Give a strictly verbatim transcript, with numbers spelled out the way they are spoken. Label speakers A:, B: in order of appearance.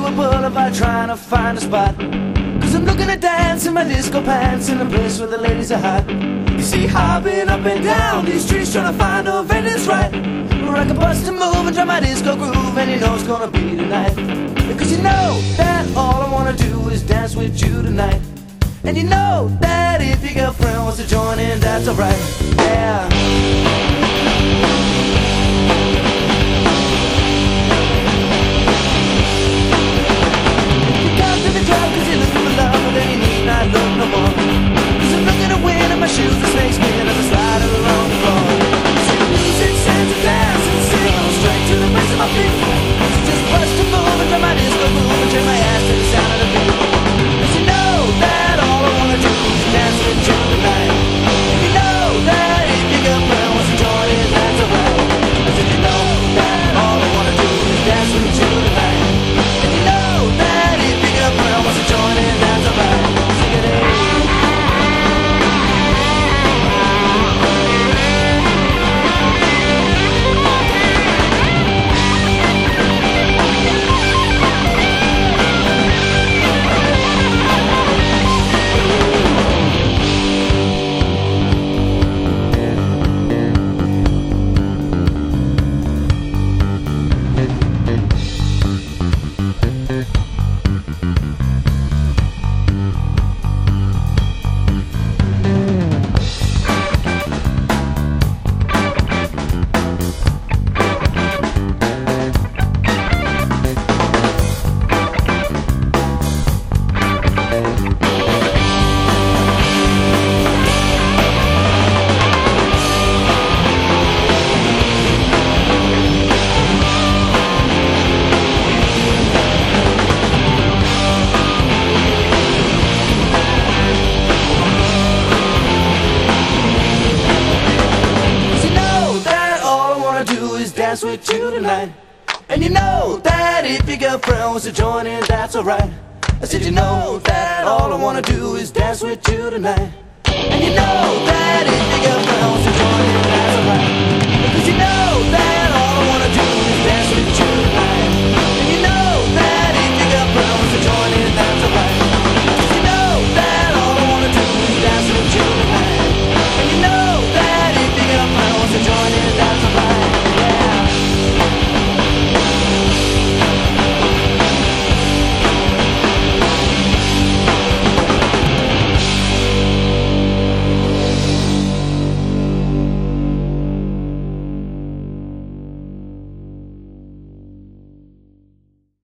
A: a boulevard trying to find a spot, cause I'm looking to dance in my disco pants in a place where the ladies are hot. You see, hopping up and down these streets trying to find a venue that's right, where I can bust a move and drop my disco groove, and you know it's gonna be tonight. Cause you know that all I wanna do is dance with you tonight. And you know that if your girlfriend wants to join in, that's alright, yeah. You come to the club cause you're looking for love, but then you need not look no more, cause I'm looking to win in my shoes, the snake skin, and the slide around the floor. See the music, stand to dance and sing on straight to the base of my feet. So just bust a move and drop my disco groove and turn my ass to the sound of the beat. Cause you know that all I wanna do is dance with you tonight. And you know that if your girlfriend wants to join in, that's alright. I said you know that all I wanna do is dance with you tonight. And you know that if your girlfriend wants to join in, that's alright. Sing it in. With you tonight. And you know that if your girlfriend wants to join in, that's alright. I said you know that all I wanna do is dance with you tonight. And you know that if your girlfriend wants to join in, that's alright. Because you know that